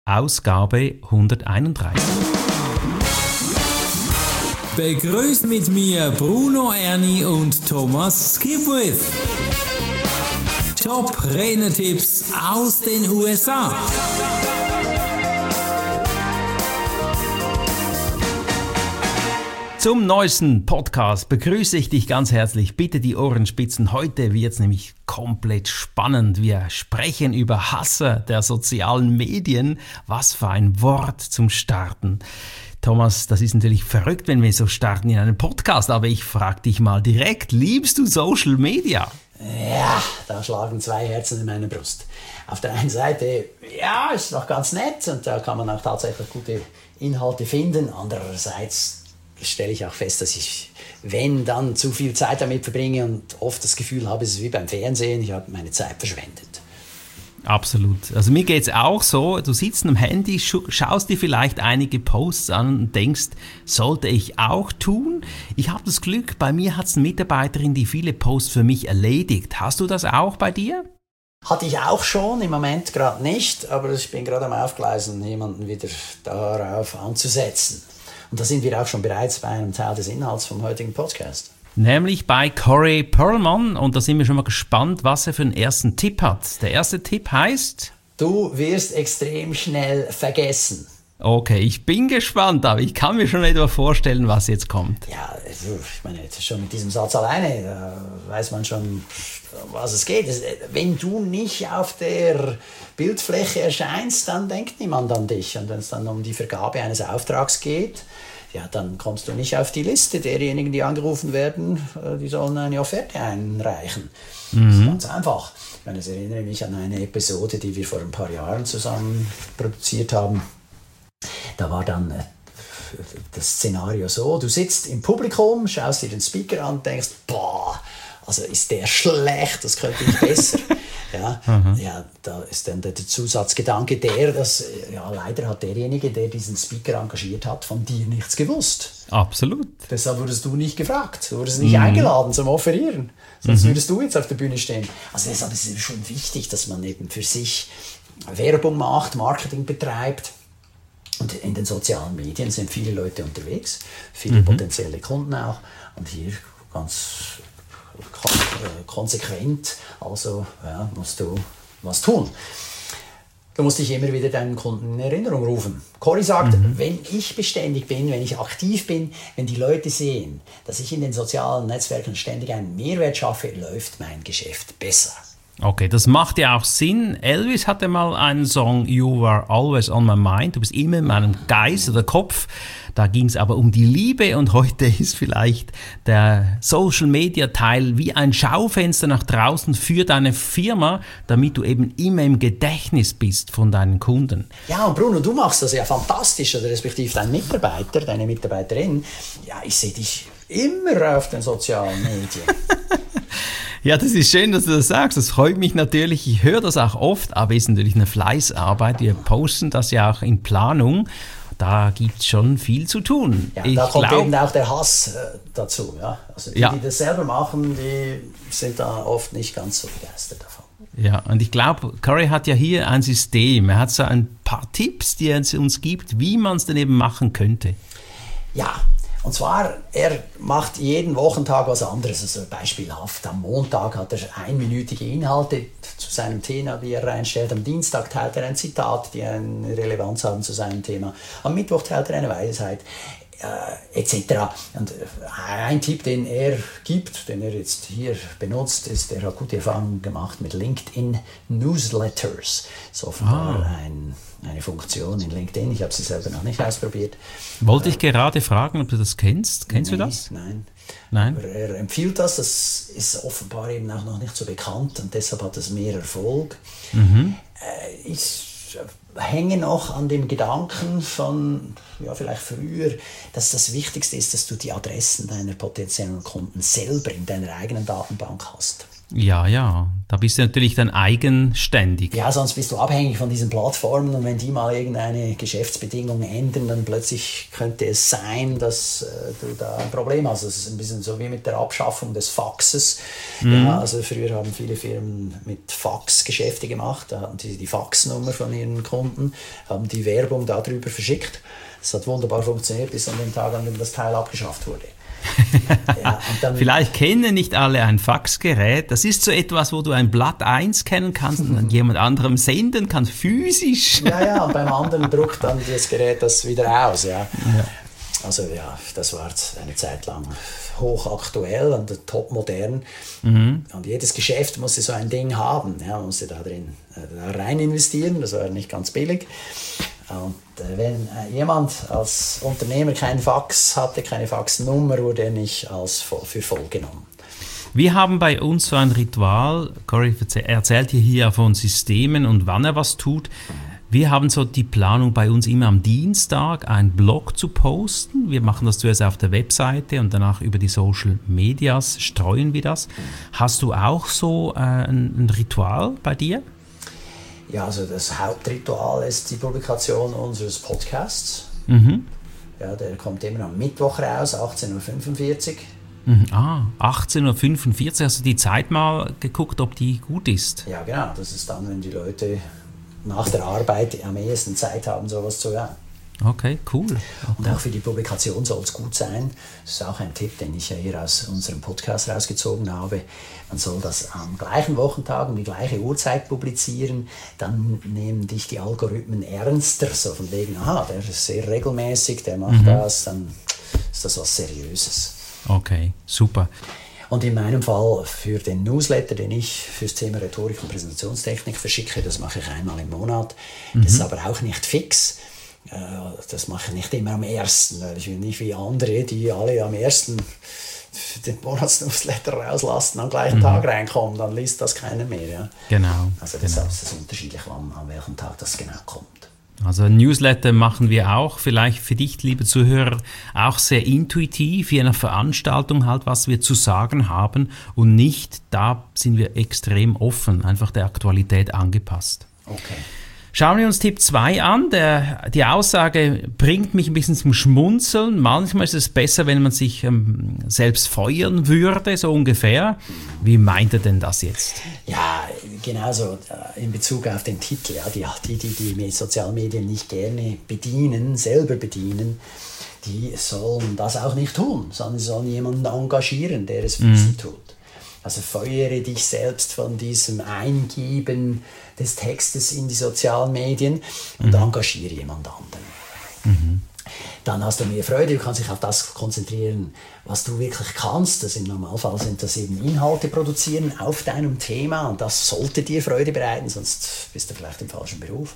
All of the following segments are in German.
Ausgabe 131. Begrüßt mit mir Bruno Erni und Thomas Skipwith. Top-Renner-Tipps aus den USA. Zum neuesten Podcast begrüße ich dich ganz herzlich. Bitte die Ohren spitzen. Heute wird es nämlich komplett spannend. Wir sprechen über Hasser der sozialen Medien. Was für ein Wort zum Starten. Thomas, das ist natürlich verrückt, wenn wir so starten in einem Podcast, aber ich frage dich mal direkt, liebst du Social Media? Ja, da schlagen zwei Herzen in meiner Brust. Auf der einen Seite, ja, ist noch ganz nett und da kann man auch tatsächlich gute Inhalte finden. Andererseits stelle ich auch fest, dass ich, wenn dann zu viel Zeit damit verbringe und oft das Gefühl habe, es ist wie beim Fernsehen, ich habe meine Zeit verschwendet. Absolut. Also mir geht es auch so, du sitzt am Handy, schaust dir vielleicht einige Posts an und denkst, sollte ich auch tun? Ich habe das Glück, bei mir hat es eine Mitarbeiterin, die viele Posts für mich erledigt. Hast du das auch bei dir? Hatte ich auch schon, im Moment gerade nicht, aber ich bin gerade am Aufgleisen, jemanden wieder darauf anzusetzen. Und da sind wir auch schon bereits bei einem Teil des Inhalts vom heutigen Podcast. Nämlich bei Corey Perlman, und da sind wir schon mal gespannt, was er für einen ersten Tipp hat. Der erste Tipp heißt: Du wirst extrem schnell vergessen. Okay, ich bin gespannt, aber ich kann mir schon etwa vorstellen, was jetzt kommt. Ja, also, ich meine, jetzt schon mit diesem Satz alleine, da weiß man schon, um was es geht. Wenn du nicht auf der Bildfläche erscheinst, dann denkt niemand an dich. Und wenn es dann um die Vergabe eines Auftrags geht, ja, dann kommst du nicht auf die Liste derjenigen, die angerufen werden, die sollen eine Offerte einreichen. Das ist ganz einfach. Ich meine, ich erinnere mich an eine Episode, die wir vor ein paar Jahren zusammen produziert haben. Da war dann das Szenario so, du sitzt im Publikum, schaust dir den Speaker an und denkst, boah, also ist der schlecht, das könnte ich besser. Ja, da ist dann der Zusatzgedanke dass leider hat derjenige, der diesen Speaker engagiert hat, von dir nichts gewusst. Absolut. Deshalb wurdest du nicht gefragt, du wurdest nicht eingeladen zum Offerieren, sonst würdest du jetzt auf der Bühne stehen. Also deshalb ist es schon wichtig, dass man eben für sich Werbung macht, Marketing betreibt. Und in den sozialen Medien sind viele Leute unterwegs, viele potenzielle Kunden auch. Und hier ganz konsequent, also musst du was tun. Du musst dich immer wieder deinen Kunden in Erinnerung rufen. Corey sagt, wenn ich beständig bin, wenn ich aktiv bin, wenn die Leute sehen, dass ich in den sozialen Netzwerken ständig einen Mehrwert schaffe, läuft mein Geschäft besser. Okay, das macht ja auch Sinn. Elvis hatte mal einen Song, You Are Always on My Mind, du bist immer in meinem Geist oder Kopf. Da ging es aber um die Liebe und heute ist vielleicht der Social-Media-Teil wie ein Schaufenster nach draußen für deine Firma, damit du eben immer im Gedächtnis bist von deinen Kunden. Ja, und Bruno, du machst das ja fantastisch, oder respektive dein Mitarbeiter, deine Mitarbeiterin. Ja, ich sehe dich immer auf den sozialen Medien. Ja, das ist schön, dass du das sagst. Das freut mich natürlich. Ich höre das auch oft, aber es ist natürlich eine Fleißarbeit. Wir posten das ja auch in Planung. Da gibt es schon viel zu tun. Ja, da kommt eben auch der Hass dazu. Ja? Also die das selber machen, die sind da oft nicht ganz so begeistert davon. Ja, und ich glaube, Corey hat ja hier ein System. Er hat so ein paar Tipps, die er uns gibt, wie man es denn eben machen könnte. Ja, und zwar, er macht jeden Wochentag was anderes. Also beispielhaft, am Montag hat er einminütige Inhalte zu seinem Thema, die er reinstellt. Am Dienstag teilt er ein Zitat, die eine Relevanz haben zu seinem Thema. Am Mittwoch teilt er eine Weisheit, etc. Und ein Tipp, den er gibt, den er jetzt hier benutzt, ist, er hat gute Erfahrungen gemacht mit LinkedIn Newsletters. Das ist offenbar eine Funktion in LinkedIn. Ich habe sie selber noch nicht ausprobiert. Wollte ich gerade fragen, ob du das kennst. Kennst du das? Nein. Aber er empfiehlt das. Das ist offenbar eben auch noch nicht so bekannt und deshalb hat es mehr Erfolg. Ich hänge noch an dem Gedanken von, vielleicht früher, dass das Wichtigste ist, dass du die Adressen deiner potenziellen Kunden selber in deiner eigenen Datenbank hast. Ja, da bist du natürlich dann eigenständig. Ja, sonst bist du abhängig von diesen Plattformen und wenn die mal irgendeine Geschäftsbedingung ändern, dann plötzlich könnte es sein, dass du da ein Problem hast. Das ist ein bisschen so wie mit der Abschaffung des Faxes. Ja, also früher haben viele Firmen mit Fax Geschäfte gemacht, da hatten die Faxnummer von ihren Kunden, haben die Werbung darüber verschickt. Das hat wunderbar funktioniert, bis an den Tag, an dem das Teil abgeschafft wurde. Ja, und dann, Vielleicht kennen nicht alle ein Faxgerät. Das ist so etwas, wo du ein Blatt einscannen kannst und an jemand anderem senden kannst, physisch. ja, und beim anderen druckt dann das Gerät das wieder aus. Ja. Also ja, das war eine Zeit lang hochaktuell und topmodern. Und jedes Geschäft musste so ein Ding haben. Ja, man musste da rein investieren, das war nicht ganz billig. Und wenn jemand als Unternehmer keinen Fax hatte, keine Faxnummer, wurde er nicht für voll genommen. Wir haben bei uns so ein Ritual. Corey erzählt hier von Systemen und wann er was tut. Wir haben so die Planung bei uns immer am Dienstag einen Blog zu posten. Wir machen das zuerst auf der Webseite und danach über die Social Medias streuen wir das. Hast du auch so ein Ritual bei dir? Ja, also das Hauptritual ist die Publikation unseres Podcasts. Ja, der kommt immer am Mittwoch raus, 18.45 Uhr. 18.45 Uhr. Hast du die Zeit mal geguckt, ob die gut ist? Ja, genau. Das ist dann, wenn die Leute nach der Arbeit am ehesten Zeit haben, sowas zu hören. Okay, cool. Und auch für die Publikation soll es gut sein. Das ist auch ein Tipp, den ich ja hier aus unserem Podcast rausgezogen habe. Man soll das am gleichen Wochentag um die gleiche Uhrzeit publizieren. Dann nehmen dich die Algorithmen ernster. So von wegen, der ist sehr regelmäßig, der macht das. Dann ist das was Seriöses. Okay, super. Und in meinem Fall für den Newsletter, den ich fürs Thema Rhetorik und Präsentationstechnik verschicke, das mache ich einmal im Monat. Das ist aber auch nicht fix. Das mache ich nicht immer am 1., weil ich will nicht wie andere, die alle am 1. den Monatsnewsletter rauslassen, am gleichen Tag reinkommen, dann liest das keiner mehr. Ja? Genau. Also deshalb ist es unterschiedlich, an welchem Tag das genau kommt. Also ein Newsletter machen wir auch, vielleicht für dich, liebe Zuhörer, auch sehr intuitiv, wie eine Veranstaltung halt, was wir zu sagen haben und nicht, da sind wir extrem offen, einfach der Aktualität angepasst. Okay. Schauen wir uns Tipp 2 an. Die Aussage bringt mich ein bisschen zum Schmunzeln. Manchmal ist es besser, wenn man sich selbst feuern würde, so ungefähr. Wie meint er denn das jetzt? Ja, genauso in Bezug auf den Titel. Ja, die sozialen Medien nicht gerne selber bedienen, die sollen das auch nicht tun, sondern sie sollen jemanden engagieren, der es für sie tut. Also feuere dich selbst von diesem Eingeben des Textes in die sozialen Medien und engagiere jemand anderen. Dann hast du mehr Freude, du kannst dich auf das konzentrieren, was du wirklich kannst. Das im Normalfall sind das eben Inhalte produzieren auf deinem Thema und das sollte dir Freude bereiten, sonst bist du vielleicht im falschen Beruf.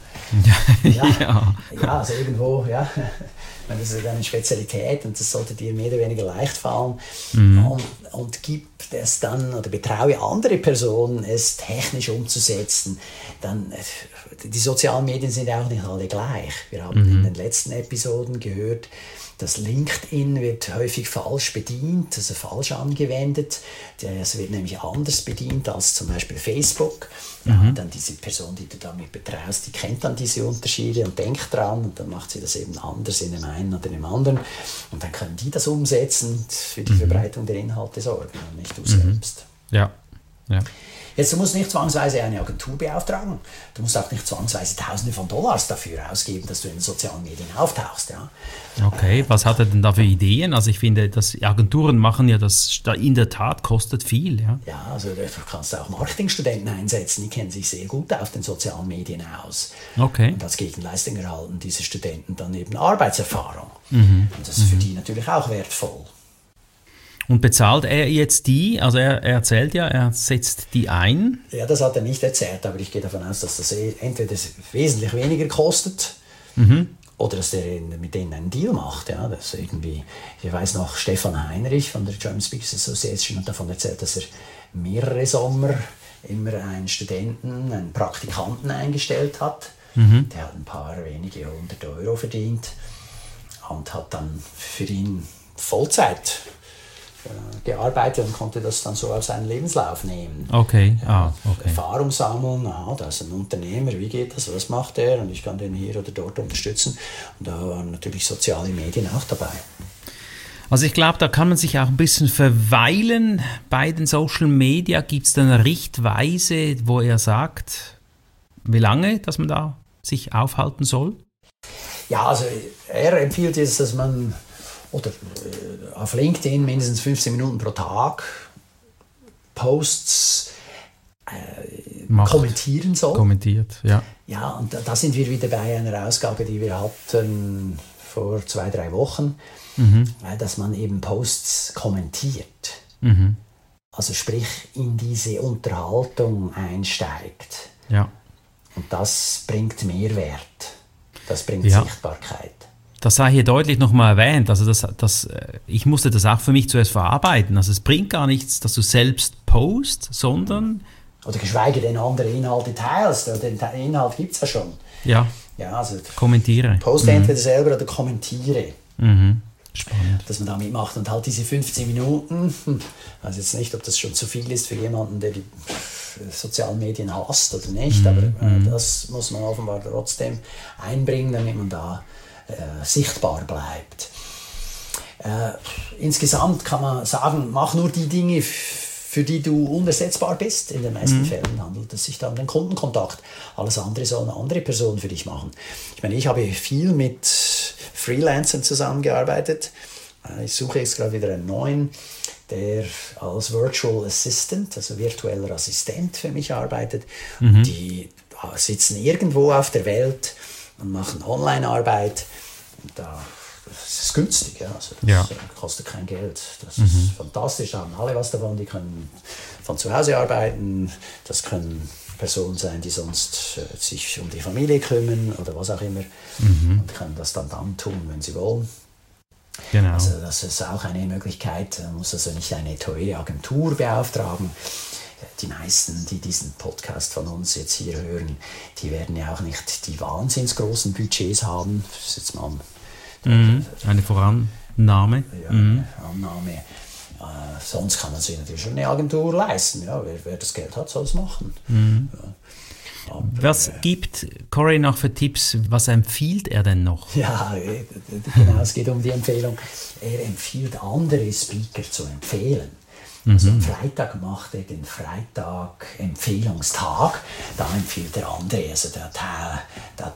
Ja, also irgendwo, ja. Das ist eine Spezialität und das sollte dir mehr oder weniger leicht fallen. Und gib es dann oder betraue andere Personen, es technisch umzusetzen. Dann, die sozialen Medien sind auch nicht alle gleich. Wir haben in den letzten Episoden gehört, dass LinkedIn wird häufig falsch bedient, also falsch angewendet. Es wird nämlich anders bedient als zum Beispiel Facebook. Ja, dann diese Person, die du damit betraust, die kennt dann diese Unterschiede und denkt dran und dann macht sie das eben anders in dem einen oder dem anderen. Und dann können die das umsetzen, für die Verbreitung der Inhalte sorgen und nicht du selbst. Ja. Jetzt, du musst nicht zwangsweise eine Agentur beauftragen. Du musst auch nicht zwangsweise Tausende von Dollars dafür ausgeben, dass du in den sozialen Medien auftauchst. Ja. Okay, was hat er denn da für Ideen? Also ich finde, dass Agenturen machen ja das in der Tat kostet viel. Ja, also du kannst auch Marketingstudenten einsetzen, die kennen sich sehr gut auf den sozialen Medien aus. Okay. Und als Gegenleistung erhalten diese Studenten dann eben Arbeitserfahrung. Und das ist für die natürlich auch wertvoll. Und bezahlt er jetzt die? Also er erzählt ja, er setzt die ein. Ja, das hat er nicht erzählt, aber ich gehe davon aus, dass das entweder wesentlich weniger kostet oder dass er mit denen einen Deal macht. Ja, dass irgendwie, ich weiß noch, Stefan Heinrich von der German Speakers Association hat davon erzählt, dass er mehrere Sommer immer einen Studenten, einen Praktikanten eingestellt hat. Der hat ein paar wenige 100 Euro verdient und hat dann für ihn Vollzeit gearbeitet und konnte das dann so auf seinen Lebenslauf nehmen. Okay, okay. Erfahrung sammeln, da ist ein Unternehmer, wie geht das, was macht er und ich kann den hier oder dort unterstützen. Und da waren natürlich soziale Medien auch dabei. Also ich glaube, da kann man sich auch ein bisschen verweilen. Bei den Social Media gibt es dann eine Richtweise, wo er sagt, wie lange, dass man da sich aufhalten soll? Ja, also er empfiehlt jetzt, dass man auf LinkedIn mindestens 15 Minuten pro Tag Posts kommentieren soll. Kommentiert, ja. Ja, und da sind wir wieder bei einer Ausgabe, die wir hatten vor 2-3 Wochen, dass man eben Posts kommentiert. Also sprich in diese Unterhaltung einsteigt. Ja. Und das bringt Mehrwert. Das bringt Sichtbarkeit. Das sei hier deutlich nochmal erwähnt. Also ich musste das auch für mich zuerst verarbeiten. Also es bringt gar nichts, dass du selbst postst, sondern... Oder geschweige denn andere Inhalte teilst. Den Inhalt gibt es ja schon. Ja, also kommentiere. Poste entweder selber oder kommentiere. Spannend. Dass man da mitmacht und halt diese 15 Minuten, also jetzt nicht, ob das schon zu viel ist für jemanden, der die sozialen Medien hasst oder nicht, aber das muss man offenbar trotzdem einbringen, damit man da sichtbar bleibt. Insgesamt kann man sagen, mach nur die Dinge, für die du unersetzbar bist. In den meisten Fällen handelt es sich da um den Kundenkontakt. Alles andere soll eine andere Person für dich machen. Ich meine, ich habe viel mit Freelancern zusammengearbeitet. Ich suche jetzt gerade wieder einen neuen, der als Virtual Assistant, also virtueller Assistent für mich arbeitet. Die sitzen irgendwo auf der Welt und machen Online-Arbeit. Das ist günstig, also das kostet kein Geld. Das ist fantastisch, da haben alle was davon. Die können von zu Hause arbeiten, das können Personen sein, die sonst sich um die Familie kümmern oder was auch immer und können das dann tun, wenn sie wollen. Genau. Also das ist auch eine Möglichkeit, man muss also nicht eine teure Agentur beauftragen. Die meisten, die diesen Podcast von uns jetzt hier hören, die werden ja auch nicht die wahnsinns großen Budgets haben. Das ist jetzt mal eine Vorannahme. Ja, eine Annahme. Sonst kann man sich natürlich schon eine Agentur leisten. Ja, wer das Geld hat, soll es machen. Ja. Was gibt Corey noch für Tipps? Was empfiehlt er denn noch? Ja, genau, es geht um die Empfehlung. Er empfiehlt andere Speaker zu empfehlen. Also am Freitag macht er den Freitag-Empfehlungstag. Da empfiehlt er andere. Also da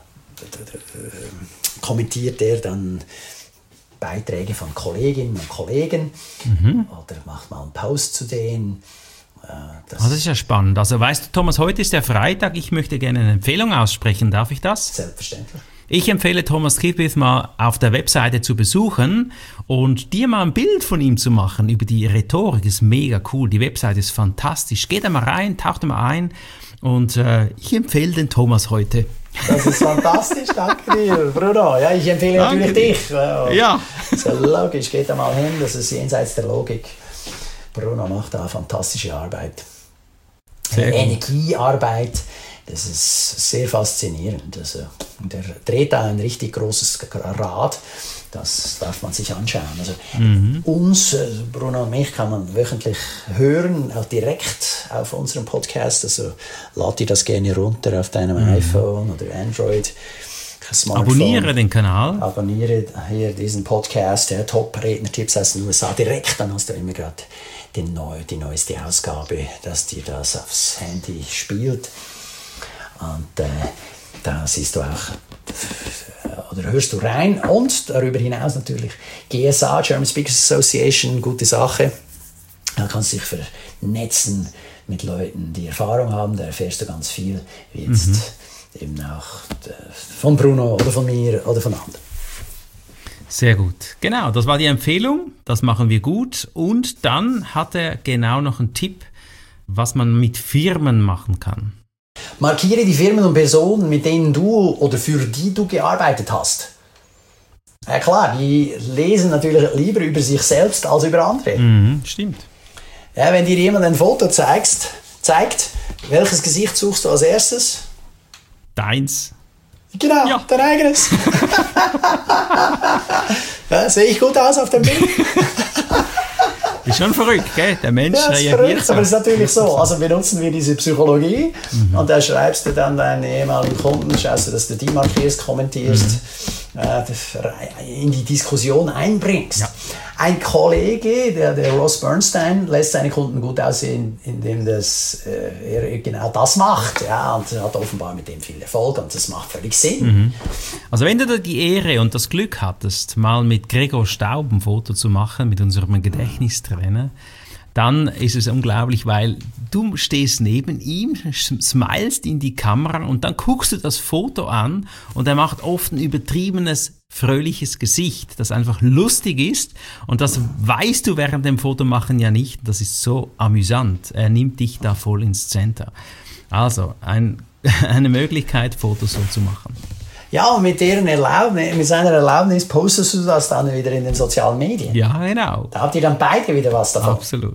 kommentiert er dann Beiträge von Kolleginnen und Kollegen oder macht mal einen Post zu denen. Das ist ja spannend. Also weißt du, Thomas, heute ist der Freitag. Ich möchte gerne eine Empfehlung aussprechen. Darf ich das? Selbstverständlich. Ich empfehle Thomas Kipwith mal auf der Webseite zu besuchen und dir mal ein Bild von ihm zu machen über die Rhetorik. Ist mega cool. Die Webseite ist fantastisch. Geh da mal rein, tauch da mal ein und ich empfehle den Thomas heute. Das ist fantastisch, danke dir, Bruno. Ja, ich empfehle natürlich dich. Ja. Ist ja logisch, geht da mal hin, das ist jenseits der Logik. Bruno macht da fantastische Arbeit. Energiearbeit, das ist sehr faszinierend. Also, der dreht da ein richtig großes Rad, das darf man sich anschauen. Also, uns, Bruno und mich, kann man wöchentlich hören, auch direkt auf unserem Podcast. Also lad dir das gerne runter auf deinem iPhone oder Android. Smartphone. Abonniere den Kanal. Abonniere hier diesen Podcast, der Top-Redner-Tipps aus den USA direkt, dann hast du immer gerade die neueste Ausgabe, dass dir das aufs Handy spielt. Und da siehst du auch, oder hörst du rein. Und darüber hinaus natürlich GSA, German Speakers Association, gute Sache. Da kannst du dich vernetzen mit Leuten, die Erfahrung haben. Da erfährst du ganz viel, wie jetzt eben auch von Bruno oder von mir oder von anderen. Sehr gut. Genau, das war die Empfehlung. Das machen wir gut. Und dann hat er genau noch einen Tipp, was man mit Firmen machen kann. Markiere die Firmen und Personen, mit denen du oder für die du gearbeitet hast. Ja klar, die lesen natürlich lieber über sich selbst als über andere. Stimmt. Ja, wenn dir jemand ein Foto zeigt, welches Gesicht suchst du als erstes? Deins. Genau, ja. Dein eigenes. Ja, sehe ich gut aus auf dem Bild? ist schon verrückt, gell? Der Mensch Ja, das ist reagiert verrückt, so. aber es ist natürlich so. Also benutzen wir diese Psychologie und da schreibst du dann deinen ehemaligen Kunden, schaust du, dass du die markierst, kommentierst, in die Diskussion einbringst. Ja. Ein Kollege, der Ross Bernstein, lässt seine Kunden gut aussehen, indem er genau das macht. Ja, und hat offenbar mit dem viel Erfolg und das macht völlig Sinn. Also wenn du da die Ehre und das Glück hattest, mal mit Gregor Staub ein Foto zu machen, mit unserem Gedächtnistrainer, dann ist es unglaublich, weil du stehst neben ihm, smilest in die Kamera und dann guckst du das Foto an und er macht oft ein übertriebenes, fröhliches Gesicht, das einfach lustig ist und das weißt du während dem Fotomachen ja nicht. Das ist so amüsant. Er nimmt dich da voll ins Center. Also eine Möglichkeit, Fotos so zu machen. Ja, und mit seiner Erlaubnis postest du das dann wieder in den sozialen Medien. Ja, genau. Da habt ihr dann beide wieder was davon. Absolut.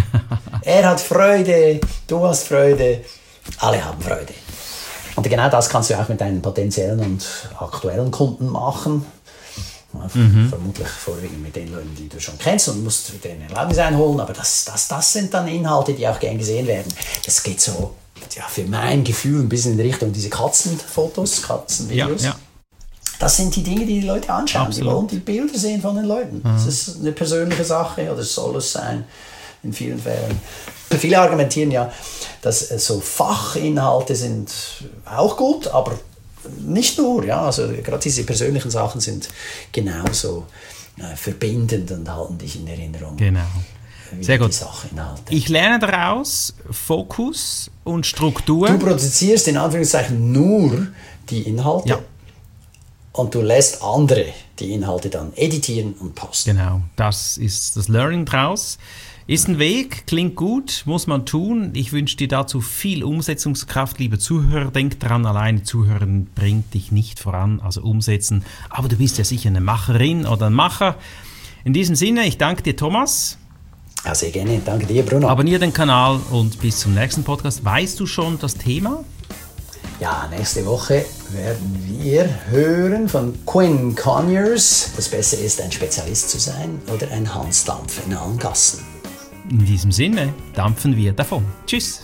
Er hat Freude, du hast Freude, alle haben Freude. Und genau das kannst du auch mit deinen potenziellen und aktuellen Kunden machen. Vermutlich vorwiegend mit den Leuten, die du schon kennst und musst deren Erlaubnis einholen. Aber das sind dann Inhalte, die auch gern gesehen werden. Das geht so, ja, für mein Gefühl ein bisschen in Richtung diese Katzenfotos, Katzenvideos. Ja. Das sind die Dinge, die Leute anschauen. Absolut. Die wollen die Bilder sehen von den Leuten. Das ist eine persönliche Sache oder soll es sein in vielen Fällen. Viele argumentieren ja, dass so Fachinhalte sind auch gut, aber nicht nur. Ja? Also gerade diese persönlichen Sachen sind genauso verbindend und halten dich in Erinnerung. Genau. Sehr gut. Die Sachinhalte. Ich lerne daraus Fokus und Struktur. Du produzierst in Anführungszeichen nur die Inhalte. Ja. Und du lässt andere die Inhalte dann editieren und posten. Genau, das ist das Learning draus. Ist ein Weg, klingt gut, muss man tun. Ich wünsche dir dazu viel Umsetzungskraft, liebe Zuhörer. Denk dran, alleine Zuhören bringt dich nicht voran, also umsetzen. Aber du bist ja sicher eine Macherin oder ein Macher. In diesem Sinne, ich danke dir, Thomas. Ja, sehr gerne. Danke dir, Bruno. Abonniere den Kanal und bis zum nächsten Podcast. Weißt du schon das Thema? Ja, nächste Woche werden wir hören von Quinn Conyers. Das Beste ist, ein Spezialist zu sein oder ein Hansdampf in allen Gassen. In diesem Sinne dampfen wir davon. Tschüss.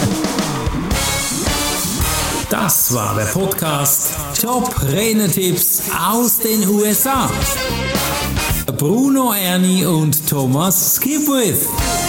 Das war der Podcast Top Renetipps aus den USA. Bruno Erni und Thomas Skipwith.